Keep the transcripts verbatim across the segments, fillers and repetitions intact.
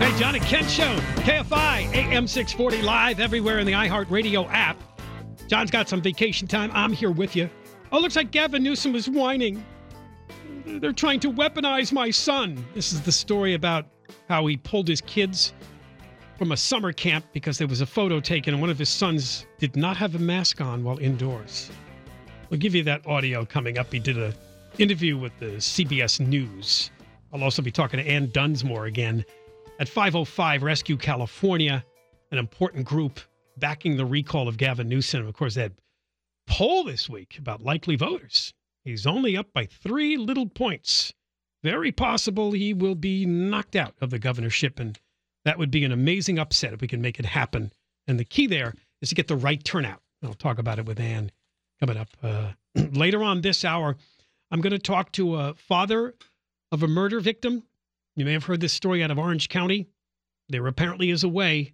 Hey, John and Ken Show, K F I, A M six forty, live everywhere in the iHeartRadio app. John's got some vacation time. I'm here with you. Oh, looks like Gavin Newsom is whining. They're trying to weaponize my son. This is the story about how he pulled his kids from a summer camp because there was a photo taken and one of his sons did not have a mask on while indoors. We'll give you that audio coming up. He did an interview with the C B S News. I'll also be talking to Ann Dunsmore again at five oh five Rescue California, an important group backing the recall of Gavin Newsom. Of course, that poll this week about likely voters. He's only up by three little points. Very possible he will be knocked out of the governorship, and that would be an amazing upset if we can make it happen. And the key there is to get the right turnout. I'll talk about it with Ann coming up uh, later on this hour. I'm going to talk to a father of a murder victim. You may have heard this story out of Orange County. There apparently is a way,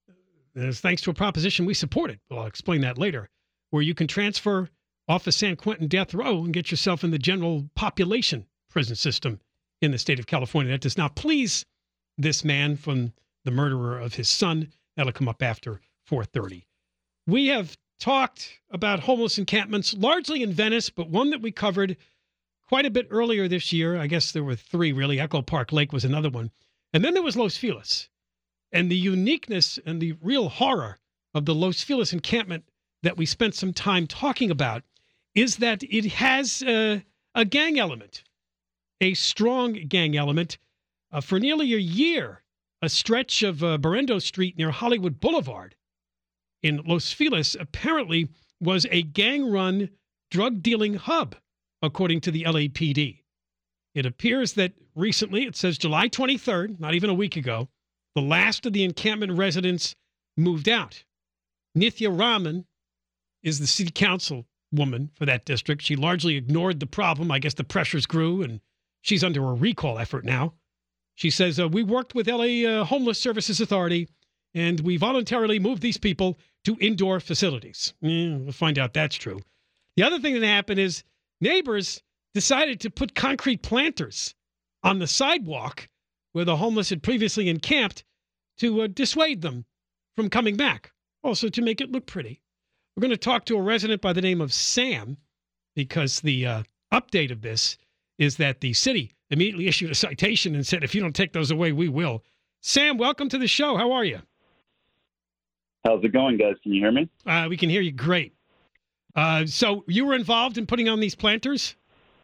and it's thanks to a proposition we supported, well, I'll explain that later, where you can transfer off of San Quentin death row and get yourself in the general population prison system in the state of California. That does not please this man from the murderer of his son. That'll come up after four thirty. We have talked about homeless encampments, largely in Venice, but one that we covered quite a bit earlier this year. I guess there were three, really. Echo Park Lake was another one. And then there was Los Feliz. And the uniqueness and the real horror of the Los Feliz encampment that we spent some time talking about is that it has a, a gang element, a strong gang element. Uh, for nearly a year, a stretch of uh, Berendo Street near Hollywood Boulevard in Los Feliz apparently was a gang-run drug-dealing hub, according to the L A P D. It appears that recently, it says July twenty-third, not even a week ago, the last of the encampment residents moved out. Nithya Raman is the city council woman for that district. She largely ignored the problem. I guess the pressures grew, and she's under a recall effort now. She says, uh, we worked with L A uh, Homeless Services Authority, and we voluntarily moved these people to indoor facilities. Yeah, we'll find out that's true. The other thing that happened is neighbors decided to put concrete planters on the sidewalk where the homeless had previously encamped to uh, dissuade them from coming back, also to make it look pretty. We're going to talk to a resident by the name of Sam because the uh, update of this is that the city immediately issued a citation and said, if you don't take those away, we will. Sam, welcome to the show. How are you? How's it going, guys? Can you hear me? Uh, we can hear you great. Uh, so you were involved in putting on these planters?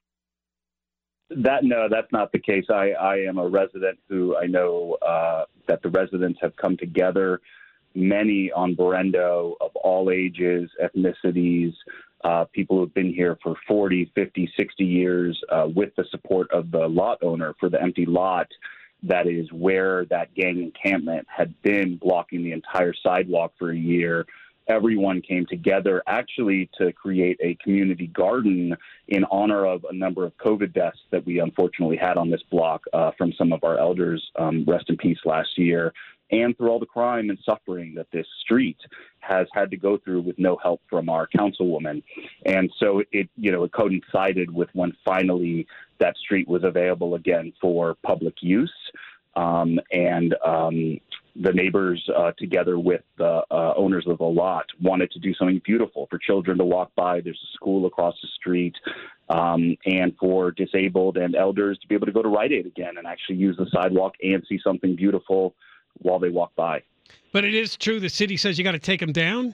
That no, that's not the case. I, I am a resident who I know uh, that the residents have come together, many on Berendo of all ages, ethnicities, uh, people who have been here for forty, fifty, sixty years uh, with the support of the lot owner for the empty lot. That is where that gang encampment had been blocking the entire sidewalk for a year. Everyone came together actually to create a community garden in honor of a number of COVID deaths that we unfortunately had on this block uh, from some of our elders, um, rest in peace, last year, and through all the crime and suffering that this street has had to go through with no help from our councilwoman. And so it, you know, it coincided with when finally that street was available again for public use. Um, and um, the neighbors, uh, together with the uh, owners of the lot, wanted to do something beautiful for children to walk by. There's a school across the street, um, and for disabled and elders to be able to go to Rite Aid again and actually use the sidewalk and see something beautiful while they walk by. But it is true the city says you got to take them down?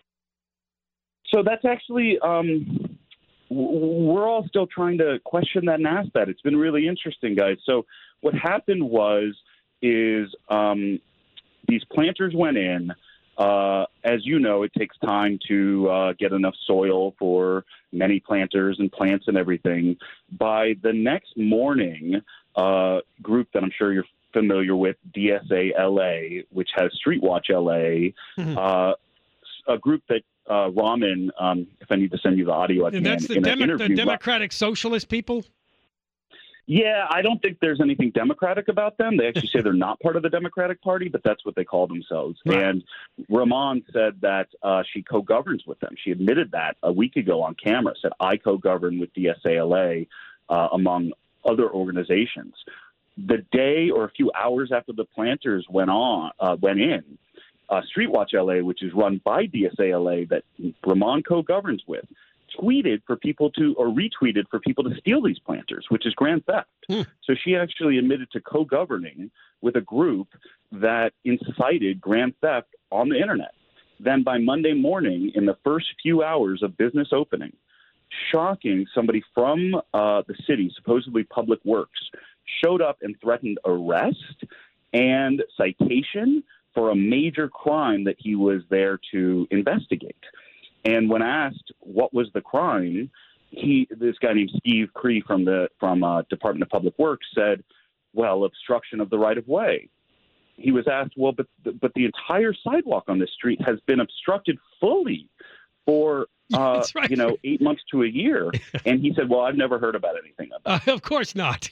So that's actually, um, w- we're all still trying to question that and ask that. It's been really interesting, guys. So what happened was, is um, these planters went in. Uh, as you know, it takes time to uh, get enough soil for many planters and plants and everything. By the next morning, a uh, group that I'm sure you're familiar with, D S A L A, which has Streetwatch L A, mm-hmm. uh, a group that uh, Raman, um, if I need to send you the audio, I can. And that's the, Demo- the Democratic Socialist people? Yeah, I don't think there's anything democratic about them. They actually say they're not part of the Democratic Party, but that's what they call themselves. Right. And Raman said that uh, she co-governs with them. She admitted that a week ago on camera, said, I co-govern with D S A L A, uh, among other organizations. the day or a few hours after the planters went on, uh, went in, uh, Streetwatch L A, which is run by D S A L A that Ramon co-governs with, tweeted for people to, or retweeted for people to steal these planters, which is grand theft. Mm. So she actually admitted to co-governing with a group that incited grand theft on the internet. Then by Monday morning, in the first few hours of business opening, shocking, somebody from uh, the city, supposedly Public Works, showed up and threatened arrest and citation for a major crime that he was there to investigate. And when asked what was the crime, he, this guy named Steve Cree from the from uh, Department of Public Works said, well, obstruction of the right of way. He was asked, well, but but the entire sidewalk on this street has been obstructed fully for uh, right. you know eight months to a year, and he said, well, I've never heard about anything about it. Uh, of course not.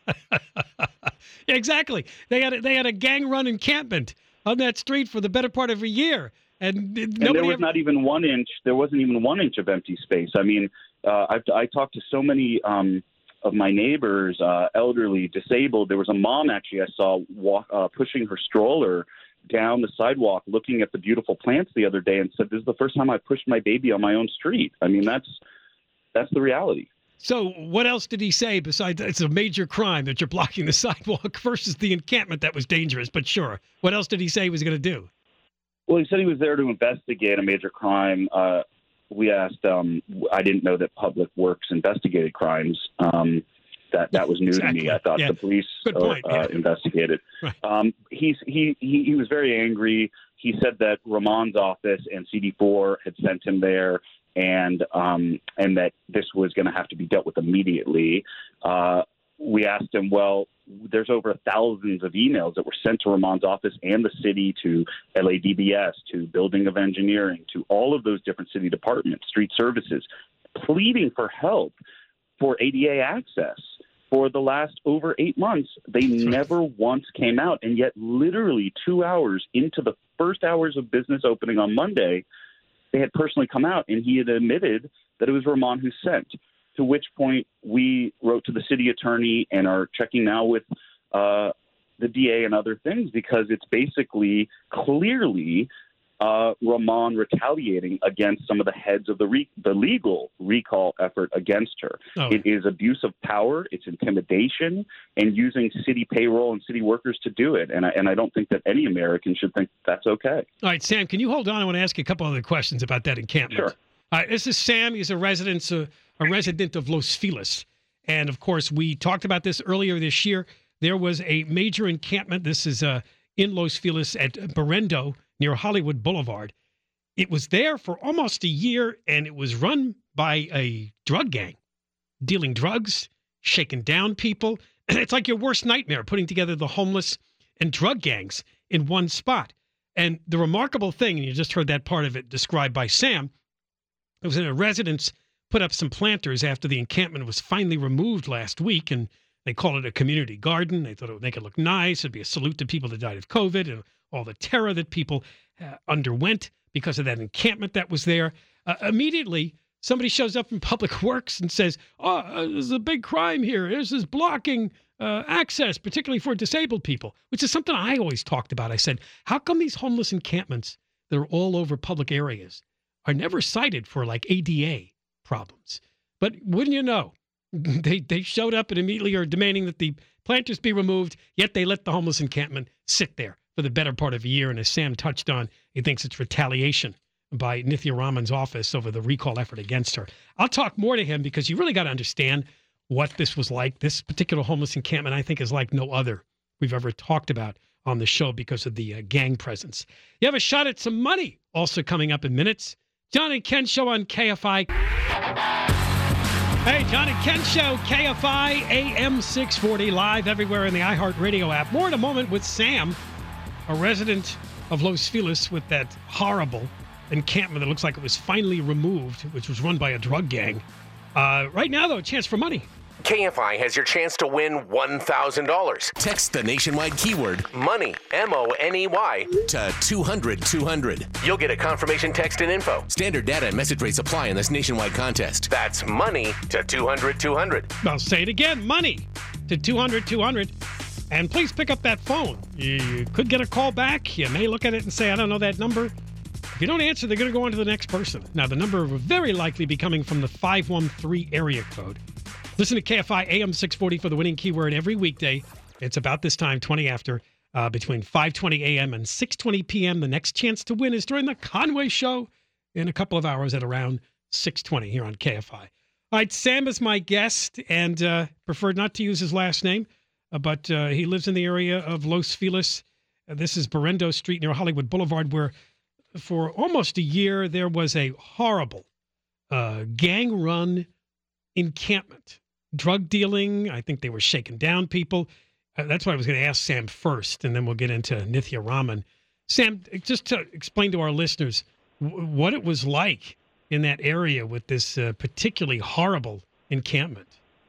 Exactly. They had a, they had a gang run encampment on that street for the better part of a year. And, and there was ever... not even one inch. There wasn't even one inch of empty space. I mean, uh, I've, I talked to so many um, of my neighbors, uh, elderly, disabled. There was a mom actually I saw walk, uh, pushing her stroller down the sidewalk, looking at the beautiful plants the other day, and said, "This is the first time I pushed my baby on my own street." I mean, that's that's the reality. So what else did he say besides it's a major crime that you're blocking the sidewalk versus the encampment that was dangerous? But sure, what else did he say he was going to do? Well, he said he was there to investigate a major crime. Uh, we asked, um, I didn't know that Public Works investigated crimes. Um, that that was new exactly. to me. I thought yeah. the police point, uh, yeah. investigated. Right. Um, he's, he, he, he was very angry. He said that Ramon's office and C D four had sent him there, and um, and that this was going to have to be dealt with immediately. Uh, we asked him, well, there's over thousands of emails that were sent to Ramon's office and the city, to L A D B S, to Building of Engineering, to all of those different city departments, street services, pleading for help for A D A access. For the last over eight months, they never once came out. And yet literally two hours into the first hours of business opening on Monday, they had personally come out, and he had admitted that it was Ramon who sent. To which point we wrote to the city attorney and are checking now with uh, the D A and other things, because it's basically clearly uh, Ramon retaliating against some of the heads of the re- the legal recall effort against her. Oh. It is abuse of power, it's intimidation, and using city payroll and city workers to do it. And I, and I don't think that any American should think that's okay. All right, Sam, can you hold on? I want to ask you a couple other questions about that encampment. Sure. All right, this is Sam. He's a resident, uh, a resident of Los Feliz. And, of course, we talked about this earlier this year. There was a major encampment. This is uh, in Los Feliz at Berendo near Hollywood Boulevard. It was there for almost a year, and it was run by a drug gang, dealing drugs, shaking down people. It's like your worst nightmare, putting together the homeless and drug gangs in one spot. And the remarkable thing, and you just heard that part of it described by Sam, it was in a residence put up some planters after the encampment was finally removed last week, and they call it a community garden. They thought it would make it look nice. It'd be a salute to people that died of COVID and all the terror that people uh, underwent because of that encampment that was there. Uh, immediately, somebody shows up from Public Works and says, oh, uh, there's a big crime here. This is blocking uh, access, particularly for disabled people, which is something I always talked about. I said, how come these homeless encampments that are all over public areas are never cited for like A D A problems? But wouldn't you know, they they showed up and immediately are demanding that the planters be removed, yet they let the homeless encampment sit there for the better part of a year. And as Sam touched on, he thinks it's retaliation by Nithya Raman's office over the recall effort against her. I'll talk more to him because you really got to understand what this was like. This particular homeless encampment, I think, is like no other we've ever talked about on the show because of the uh, gang presence. You have a shot at some money also coming up in minutes. John and Ken Show on K F I. Hey, John and Ken Show, K F I, A M six forty, live everywhere in the iHeartRadio app. More in a moment with Sam, a resident of Los Feliz, with that horrible encampment that looks like it was finally removed, which was run by a drug gang. Uh, right now, though, a chance for money. K F I has your chance to win one thousand dollars. Text the nationwide keyword MONEY, M O N E Y, to two hundred two hundred. You'll get a confirmation text and info. Standard data and message rates apply in this nationwide contest. That's MONEY to two hundred two hundred. I'll say it again, MONEY to two hundred two hundred. And please pick up that phone. You could get a call back. You may look at it and say, I don't know that number. If you don't answer, they're going to go on to the next person. Now, the number will very likely be coming from the five one three area code. Listen to K F I A M six forty for the winning keyword every weekday. It's about this time, twenty after, uh, between five twenty a.m. and six twenty p.m. The next chance to win is during the Conway Show in a couple of hours at around six twenty here on K F I. All right, Sam is my guest and uh, preferred not to use his last name. Uh, but uh, he lives in the area of Los Feliz. Uh, this is Berendo Street near Hollywood Boulevard, where for almost a year there was a horrible uh, gang-run encampment. Drug dealing. I think they were shaking down people. Uh, that's why I was going to ask Sam first, and then we'll get into Nithya Raman. Sam, just to explain to our listeners w- what it was like in that area with this uh, particularly horrible encampment.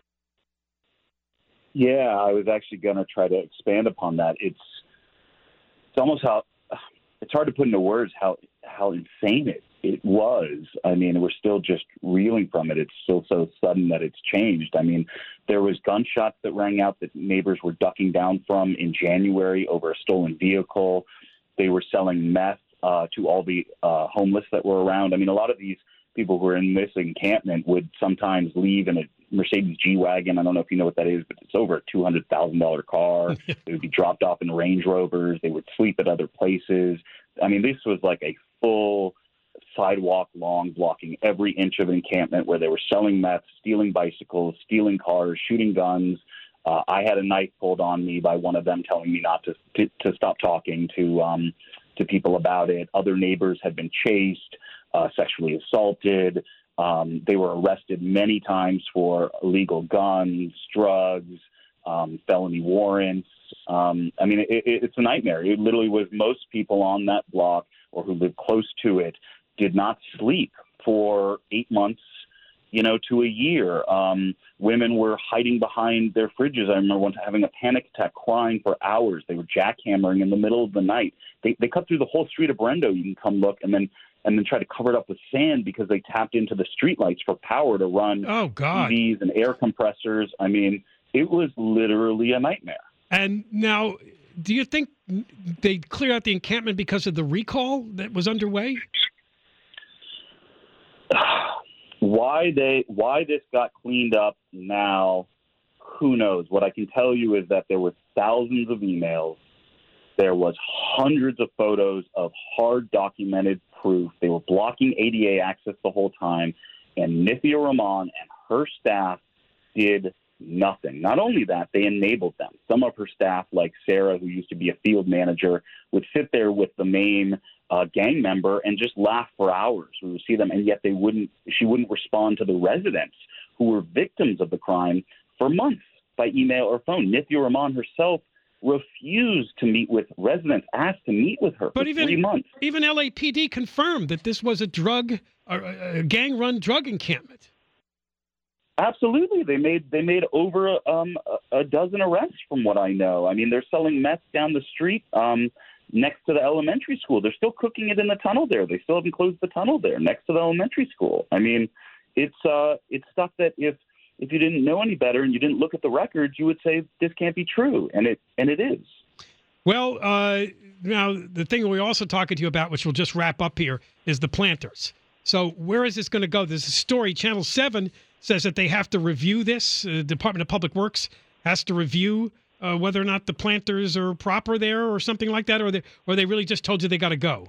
Yeah, I was actually going to try to expand upon that. It's it's almost how it's hard to put into words how how insane it it was. I mean, we're still just reeling from it. It's still so sudden that it's changed. I mean, there was gunshots that rang out that neighbors were ducking down from in January over a stolen vehicle. They were selling meth uh, to all the uh, homeless that were around. I mean, a lot of these people who were in this encampment would sometimes leave in a Mercedes G-Wagon. I don't know if you know what that is, but it's over a two hundred thousand dollars car. They would be dropped off in Range Rovers. They would sleep at other places. I mean, this was like a full sidewalk long, blocking every inch of encampment where they were selling meth, stealing bicycles, stealing cars, shooting guns. Uh, I had a knife pulled on me by one of them telling me not to to, to stop talking to um, to people about it. Other neighbors had been chased, uh, sexually assaulted. Um, they were arrested many times for illegal guns, drugs, um, felony warrants. Um, I mean, it, it, it's a nightmare. It literally was most people on that block or who lived close to it did not sleep for eight months, you know, to a year. Um, women were hiding behind their fridges. I remember one time having a panic attack, crying for hours. They were jackhammering in the middle of the night. They, they cut through the whole street of Berendo. You can come look, and then and then try to cover it up with sand because they tapped into the streetlights for power to run oh, God. T Vs and air compressors. I mean, it was literally a nightmare. And now, do you think they cleared out the encampment because of the recall that was underway? Why they why this got cleaned up now, who knows? What I can tell you is that there were thousands of emails. There was hundreds of photos of hard documented proof. They were blocking A D A access the whole time, and Nithya Raman and her staff did nothing. Not only that, they enabled them. Some of her staff, like Sarah, who used to be a field manager, would sit there with the main uh, gang member and just laugh for hours. We would see them, and yet they wouldn't. She wouldn't respond to the residents who were victims of the crime for months by email or phone. Nithya Raman herself refused to meet with residents, asked to meet with her but for even, three months. Even L A P D confirmed that this was a drug, a, a gang-run drug encampment. Absolutely, they made they made over um, a, a dozen arrests, from what I know. I mean, they're selling meth down the street um, next to the elementary school. They're still cooking it in the tunnel there. They still haven't closed the tunnel there next to the elementary school. I mean, it's uh, it's stuff that if if you didn't know any better and you didn't look at the records, you would say this can't be true, and it and it is. Well, uh, now the thing we're also talking to you about, which we'll just wrap up here, is the planters. So where is this going to go? There's a story. Channel seven says that they have to review this. Uh, Department of Public Works has to review uh, whether or not the planters are proper there or something like that, or they, or they really just told you they got to go.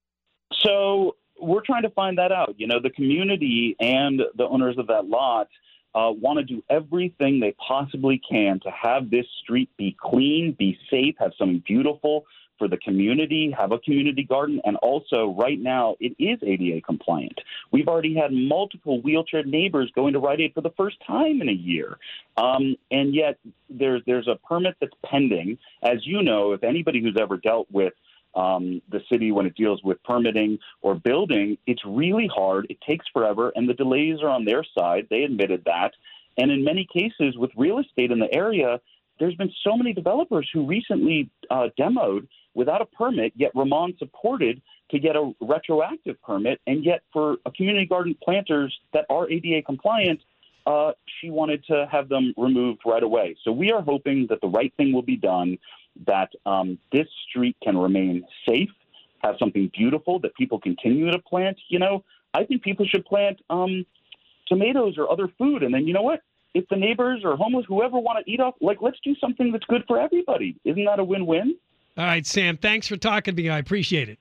So we're trying to find that out. You know, the community and the owners of that lot uh, want to do everything they possibly can to have this street be clean, be safe, have something beautiful for the community, have a community garden, and also right now it is A D A compliant. We've already had multiple wheelchair neighbors going to Rite Aid for the first time in a year, um, and yet there's there's a permit that's pending. As you know, if anybody who's ever dealt with um, the city when it deals with permitting or building, it's really hard. It takes forever, and the delays are on their side. They admitted that, and in many cases with real estate in the area, there's been so many developers who recently uh, demoed without a permit, yet Raman supported to get a retroactive permit. And yet for a community garden planters that are A D A compliant, uh, she wanted to have them removed right away. So we are hoping that the right thing will be done, that um, this street can remain safe, have something beautiful that people continue to plant. You know, I think people should plant um, tomatoes or other food. And then, you know what? If the neighbors or homeless, whoever want to eat off, like, let's do something that's good for everybody. Isn't that a win-win? All right, Sam, thanks for talking to me. I appreciate it.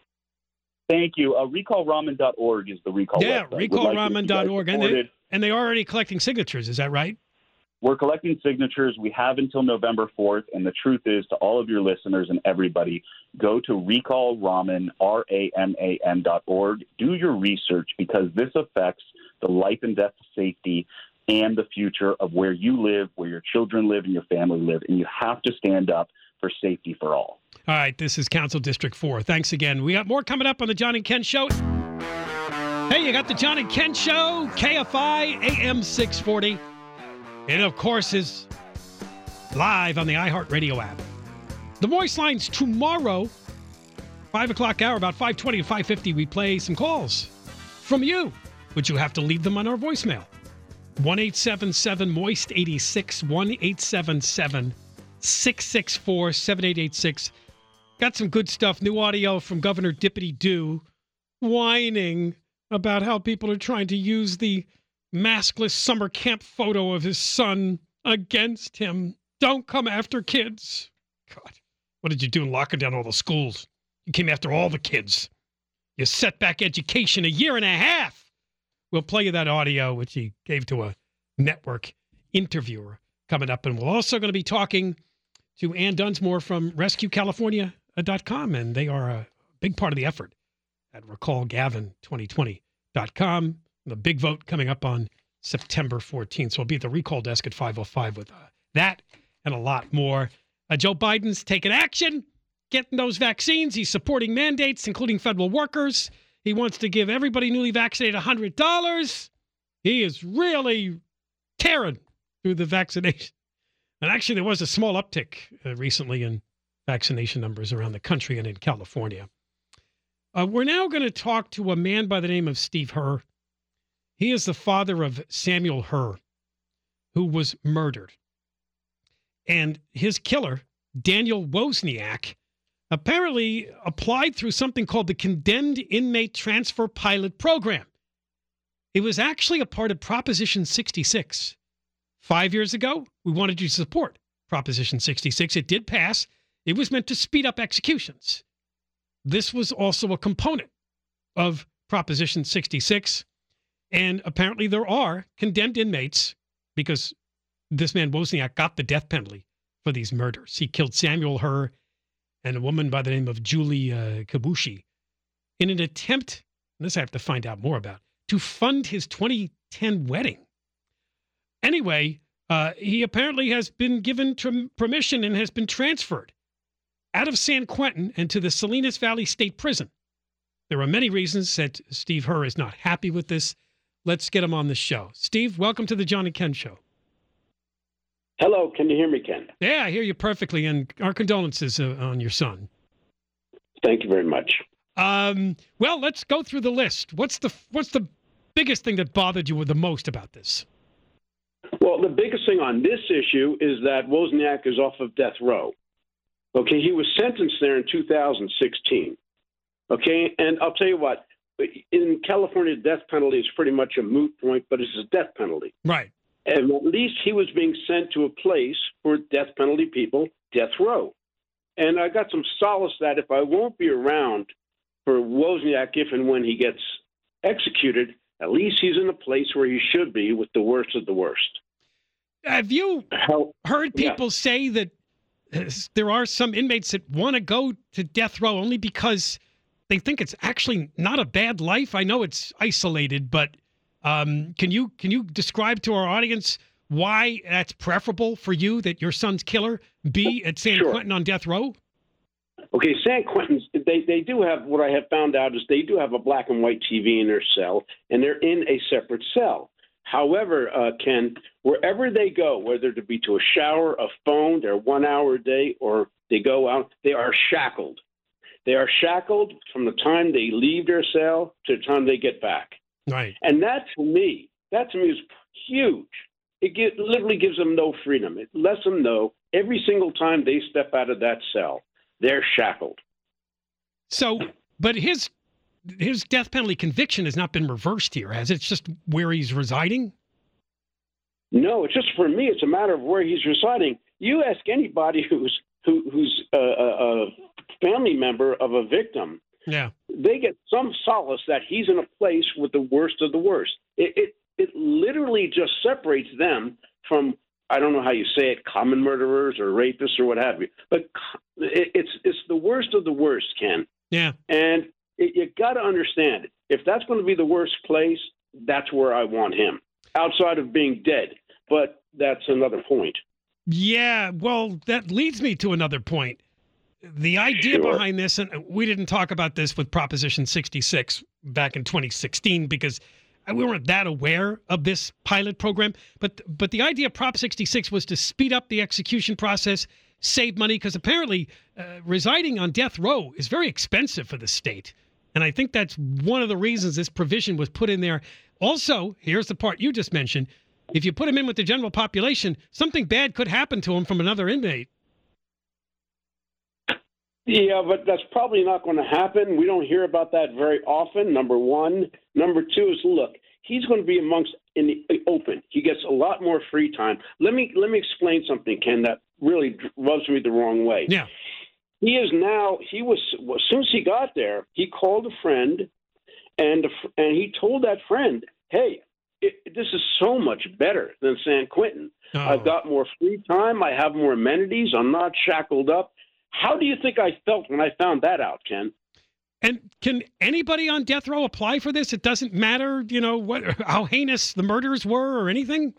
Thank you. Uh, recall ramen dot org is the recall Yeah, website. recall ramen dot org. Like and, they, and they're already collecting signatures. Is that right? We're collecting signatures. We have until November fourth. And the truth is, to all of your listeners and everybody, go to recall ramen, R A M A N dot org. Do your research, because this affects the life and death safety and the future of where you live, where your children live, and your family live. And you have to stand up for safety for all. All right, this is Council District four. Thanks again. We got more coming up on the John and Ken Show. Hey, you got the John and Ken Show, K F I, A M six forty. And, of course, is live on the iHeartRadio app. The voice lines tomorrow, five o'clock hour, about five twenty to five fifty, we play some calls from you, but you have to leave them on our voicemail. one eight seven seven moist eighty-six, one eight seven seven six six four seven eight eight six. Got some good stuff. New audio from Governor Dippity Doo whining about how people are trying to use the maskless summer camp photo of his son against him. Don't come after kids. God, what did you do in locking down all the schools? You came after all the kids. You set back education a year and a half. We'll play you that audio, which he gave to a network interviewer, coming up. And we're also going to be talking to Ann Dunsmore from rescue california dot com, and they are a big part of the effort at recall gavin twenty twenty dot com. The big vote coming up on September fourteenth. So I'll be at the recall desk at five oh five with uh, that and a lot more. Uh, Joe Biden's taking action, getting those vaccines. He's supporting mandates, including federal workers. He wants to give everybody newly vaccinated one hundred dollars. He is really tearing through the vaccination. And actually, there was a small uptick uh, recently in vaccination numbers around the country and in California. Uh, we're now going to talk to a man by the name of Steve Herr. He is the father of Samuel Herr, who was murdered. And his killer, Daniel Wozniak, apparently applied through something called the Condemned Inmate Transfer Pilot Program. It was actually a part of Proposition sixty-six. Five years ago, we wanted you to support Proposition sixty-six. It did pass. It was meant to speed up executions. This was also a component of Proposition sixty-six. And apparently there are condemned inmates, because this man Wozniak got the death penalty for these murders. He killed Samuel Herr and a woman by the name of Julie uh, Kabushi in an attempt, and this I have to find out more about, to fund his twenty ten wedding. Anyway, uh, he apparently has been given tr- permission and has been transferred out of San Quentin and to the Salinas Valley State Prison. There are many reasons that Steve Herr is not happy with this. Let's get him on the show. Steve, welcome to the John and Ken Show. Hello, can you hear me, Ken? Yeah, I hear you perfectly, and our condolences uh, on your son. Thank you very much. Um, well, let's go through the list. What's the what's the biggest thing that bothered you the most about this? Well, the biggest thing on this issue is that Wozniak is off of death row. Okay, he was sentenced there in two thousand sixteen. Okay, and I'll tell you what, in California, the death penalty is pretty much a moot point, but it's a death penalty. Right. And at least he was being sent to a place for death penalty people, death row. And I got some solace that if I won't be around for Wozniak if and when he gets executed, at least he's in a place where he should be with the worst of the worst. Have you How, heard people yeah. say that there are some inmates that want to go to death row only because they think it's actually not a bad life? I know it's isolated, but um, can you can you describe to our audience why that's preferable for you that your son's killer be at San Sure. Quentin on death row? Okay, San Quentin, they, they do have, what I have found out is they do have a black and white T V in their cell, and they're in a separate cell. However, uh, Ken, wherever they go, whether it be to a shower, a phone, they're one hour a day, or they go out, they are shackled. They are shackled from the time they leave their cell to the time they get back. Right. And that, to me, that to me is huge. It get, literally gives them no freedom. It lets them know every single time they step out of that cell, they're shackled. So, but his his death penalty conviction has not been reversed here, has it? It's just where he's residing? No, it's just for me, it's a matter of where he's residing. You ask anybody who's who, who's a, a family member of a victim, yeah, they get some solace that he's in a place with the worst of the worst. It, it it literally just separates them from, I don't know how you say it, common murderers or rapists or what have you. But it, it's it's the worst of the worst, Ken. Yeah. And it, you got to understand, if that's going to be the worst place, that's where I want him, outside of being dead. But that's another point. Yeah, well, that leads me to another point. The idea Sure. behind this, and we didn't talk about this with Proposition sixty-six back in twenty sixteen because we weren't that aware of this pilot program. But but the idea of Prop sixty-six was to speed up the execution process, save money, because apparently uh, residing on death row is very expensive for the state. And I think that's one of the reasons this provision was put in there. Also, here's the part you just mentioned. If you put him in with the general population, something bad could happen to him from another inmate. Yeah, but that's probably not going to happen. We don't hear about that very often, number one. Number two is, look, he's going to be amongst in the open. He gets a lot more free time. Let me let me explain something, Ken, that really rubs me the wrong way. Yeah. He is now, he was, well, as soon as he got there, he called a friend, and and he told that friend, hey, it, this is so much better than San Quentin. Oh. I've got more free time. I have more amenities. I'm not shackled up. How do you think I felt when I found that out, Ken? And can anybody on death row apply for this? It doesn't matter, you know, what how heinous the murders were or anything?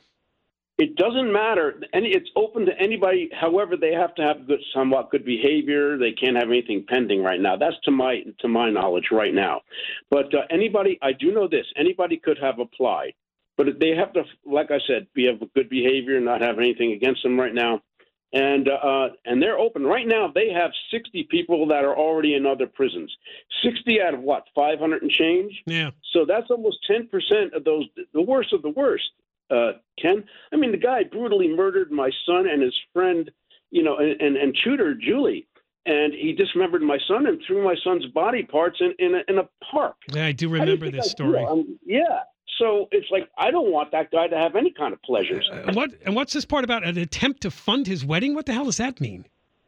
It doesn't matter. And it's open to anybody. However, they have to have good, somewhat good behavior. They can't have anything pending right now. That's to my to my knowledge right now. But uh, anybody, I do know this, anybody could have applied. But they have to, like I said, be of good behavior, not have anything against them right now. And uh, and they're open. Right now, they have sixty people that are already in other prisons. sixty out of what, five hundred and change? Yeah. So that's almost ten percent of those, the worst of the worst, uh, Ken. I mean, the guy brutally murdered my son and his friend, you know, and, and, and tutor, Julie. And he dismembered my son and threw my son's body parts in, in, a, in a park. Yeah, I do How do you remember think this I story. feel? Um, yeah. So it's like, I don't want that guy to have any kind of pleasures. Uh, what and what's this part about an attempt to fund his wedding? What the hell does that mean?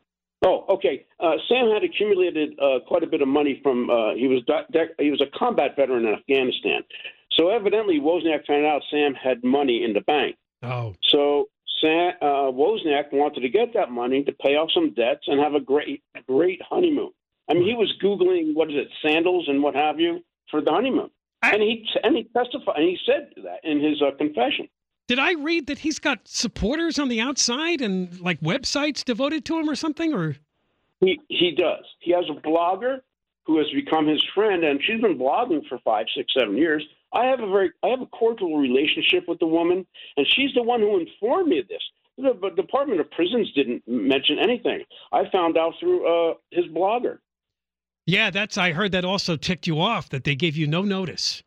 Oh, okay. Uh, Sam had accumulated uh, quite a bit of money from. Uh, he was de- de- he was a combat veteran in Afghanistan, so evidently Wozniak found out Sam had money in the bank. Oh, So Sam uh, Wozniak wanted to get that money to pay off some debts and have a great, great honeymoon. I mean, he was Googling what is it, sandals and what have you for the honeymoon. And he and he testified, and he said that in his uh, confession. did I read that he's got supporters on the outside and like websites devoted to him or something? Or He he does. He has a blogger who has become his friend, and she's been blogging for five, six, seven years. I have a very I have a cordial relationship with the woman, and she's the one who informed me of this. The Department of Prisons didn't mention anything. I found out through uh, his blogger. yeah, that's I heard that also ticked you off that they gave you no notice.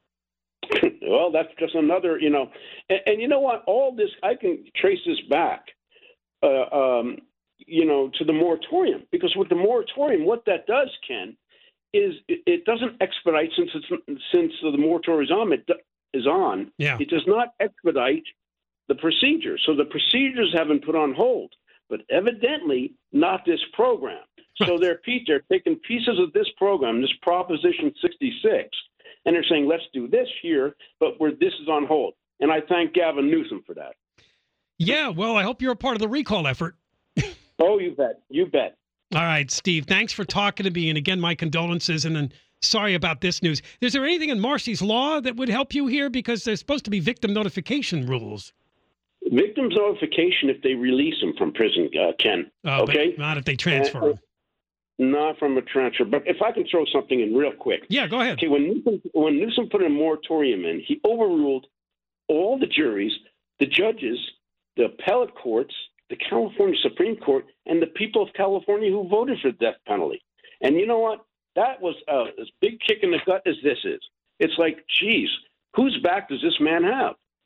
Well, that's just another, you know, and, and you know what? All this, I can trace this back, uh, um, you know, to the moratorium. Because with the moratorium, what that does, Ken, is it, it doesn't expedite since it's, since the moratorium is on. It is on. Yeah. It does not expedite the procedure. So the procedures have been put on hold, but evidently not this program. So they're they're taking pieces of this program, this Proposition sixty-six, and they're saying, let's do this here, but where this is on hold. And I thank Gavin Newsom for that. Yeah, well, I hope you're a part of the recall effort. Oh, you bet. You bet. All right, Steve, thanks for talking to me. And again, my condolences, and then sorry about this news. Is there anything in Marcy's law that would help you here? Because there's supposed to be victim notification rules. Victims notification if they release them from prison, uh, Ken. Uh, okay? But not if they transfer Uh, them. Not from a transfer. But if I can throw something in real quick. Yeah, go ahead. Okay, when Newsom, when Newsom put a moratorium in, he overruled all the juries, the judges, the appellate courts, the California Supreme Court, and the people of California who voted for the death penalty. And you know what? That was uh, as big kick in the gut as this is. It's like, geez, whose back does this man have?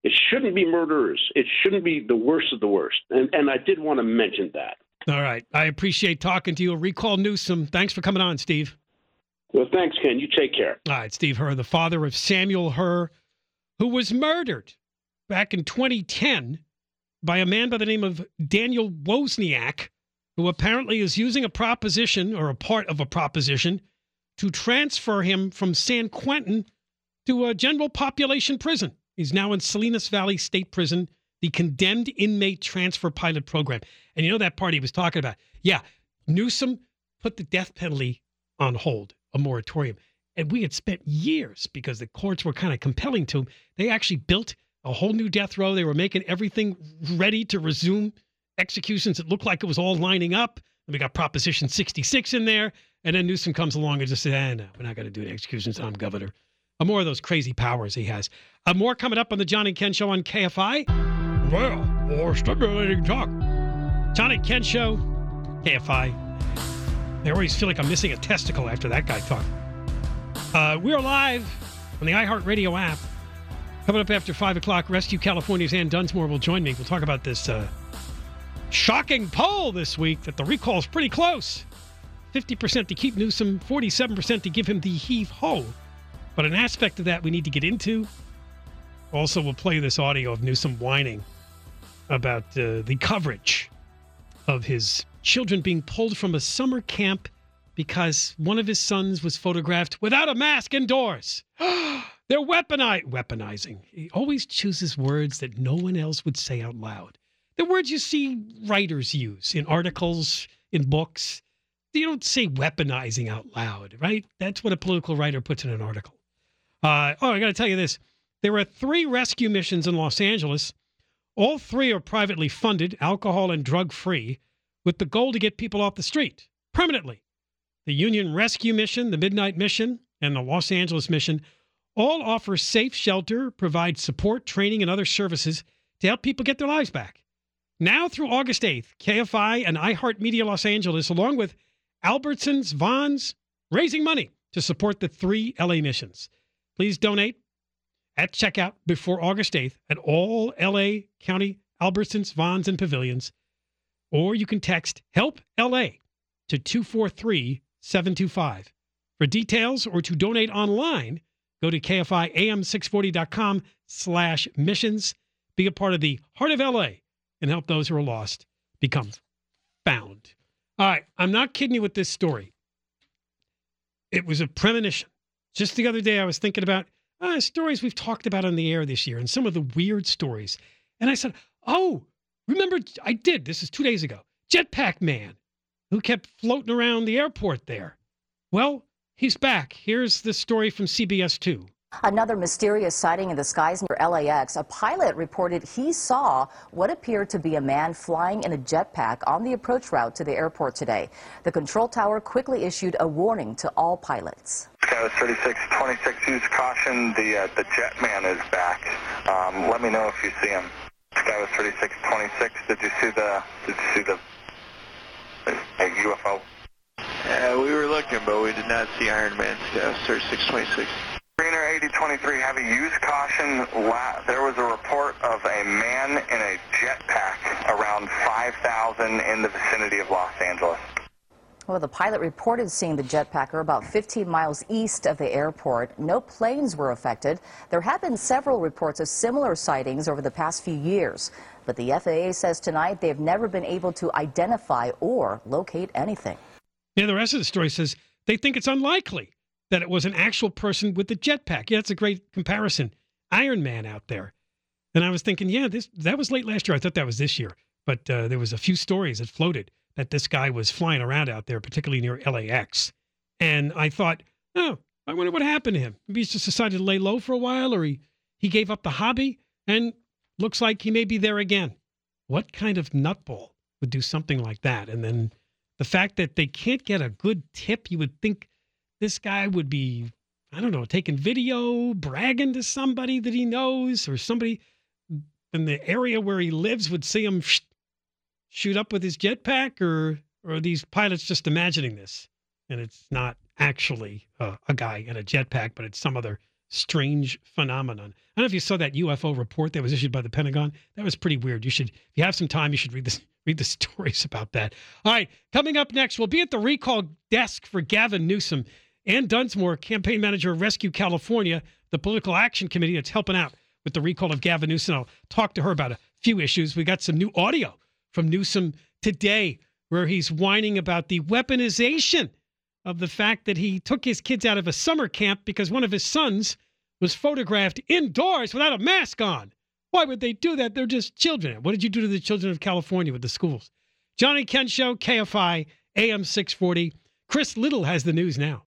It shouldn't be murderers. It shouldn't be the worst of the worst. And, and I did want to mention that. All right. I appreciate talking to you. Recall Newsom. Thanks for coming on, Steve. Well, thanks, Ken. You take care. All right. Steve Herr, the father of Samuel Herr, who was murdered back in twenty ten by a man by the name of Daniel Wozniak, who apparently is using a proposition or a part of a proposition to transfer him from San Quentin to a general population prison. He's now in Salinas Valley State Prison, the Condemned Inmate Transfer Pilot Program. And you know that part he was talking about? Yeah, Newsom put the death penalty on hold, a moratorium. And we had spent years, because the courts were kind of compelling to him, they actually built a whole new death row. They were making everything ready to resume executions. It looked like it was all lining up. And we got Proposition sixty-six in there. And then Newsom comes along and just says, ah, no, we're not going to do the executions. I'm governor. Uh, more of those crazy powers he has. Uh, more coming up on the John and Ken Show on K F I. Well, more stimulating talk. John and Ken Show, K F I. I always feel like I'm missing a testicle after that guy talked. Uh, we're live on the iHeartRadio app. Coming up after five o'clock, Rescue California's Ann Dunsmore will join me. We'll talk about this uh, shocking poll this week that the recall is pretty close. fifty percent to keep Newsom, forty-seven percent to give him the heave-ho. But an aspect of that we need to get into. Also, we'll play this audio of Newsom whining about uh, the coverage of his children being pulled from a summer camp because one of his sons was photographed without a mask indoors. They're weaponi- weaponizing. He always chooses words that no one else would say out loud. The words you see writers use in articles, in books. You don't say weaponizing out loud, right? That's what a political writer puts in an article. Uh, oh, I got to tell you this. There are three rescue missions in Los Angeles. All three are privately funded, alcohol and drug-free, with the goal to get people off the street permanently. The Union Rescue Mission, the Midnight Mission, and the Los Angeles Mission all offer safe shelter, provide support, training, and other services to help people get their lives back. Now through August eighth, K F I and iHeartMedia Los Angeles, along with Albertsons, Vons, raising money to support the three L A missions. Please donate at checkout before August eighth at all L A County Albertsons, Vons, and Pavilions. Or you can text HELP L A to two four three, seven two five. For details or to donate online, go to K F I A M six forty dot com slash missions. Be a part of the Heart of L A and help those who are lost become found. All right, I'm not kidding you with this story. It was a premonition. Just the other day, I was thinking about uh, stories we've talked about on the air this year and some of the weird stories. And I said, oh, remember, I did. This is two days ago. Jetpack Man, who kept floating around the airport there. Well, he's back. Here's the story from C B S two. Another mysterious sighting in the skies near L A X. A pilot reported he saw what appeared to be a man flying in a jetpack on the approach route to the airport today. The control tower quickly issued a warning to all pilots. Skywest thirty-six twenty-six, use caution. The uh, the jet man is back. Um, let me know if you see him. Skywest thirty-six twenty-six. Did you see the Did you see the, the U F O? Yeah, we were looking, but we did not see Iron Man. Skywest thirty-six twenty-six. Greener eighty twenty-three, have a use caution. La- there was a report of a man in a jetpack around five thousand in the vicinity of Los Angeles. Well, the pilot reported seeing the jetpacker about fifteen miles east of the airport. No planes were affected. There have been several reports of similar sightings over the past few years. But the F A A says tonight they've never been able to identify or locate anything. Yeah, the rest of the story says they think it's unlikely that it was an actual person with the jetpack. Yeah, that's a great comparison. Iron Man out there. And I was thinking, yeah, this that was late last year. I thought that was this year. But uh, there was a few stories that floated that this guy was flying around out there, particularly near L A X. And I thought, oh, I wonder what happened to him. Maybe he's just decided to lay low for a while, or he, he gave up the hobby, and looks like he may be there again. What kind of nutball would do something like that? And then the fact that they can't get a good tip, you would think this guy would be, I don't know, taking video, bragging to somebody that he knows, or somebody in the area where he lives would see him sh- shoot up with his jetpack, or, or are these pilots just imagining this? And it's not actually uh, a guy in a jetpack, but it's some other strange phenomenon. I don't know if you saw that U F O report that was issued by the Pentagon. That was pretty weird. You should, if you have some time, you should read this, read the stories about that. All right, coming up next, we'll be at the recall desk for Gavin Newsom. Ann Dunsmore, campaign manager of Rescue California, the political action committee that's helping out with the recall of Gavin Newsom. I'll talk to her about a few issues. We got some new audio from Newsom today where he's whining about the weaponization of the fact that he took his kids out of a summer camp because one of his sons was photographed indoors without a mask on. Why would they do that? They're just children. What did you do to the children of California with the schools? Johnny Kent Show, K F I, A M six forty. Chris Little has the news now.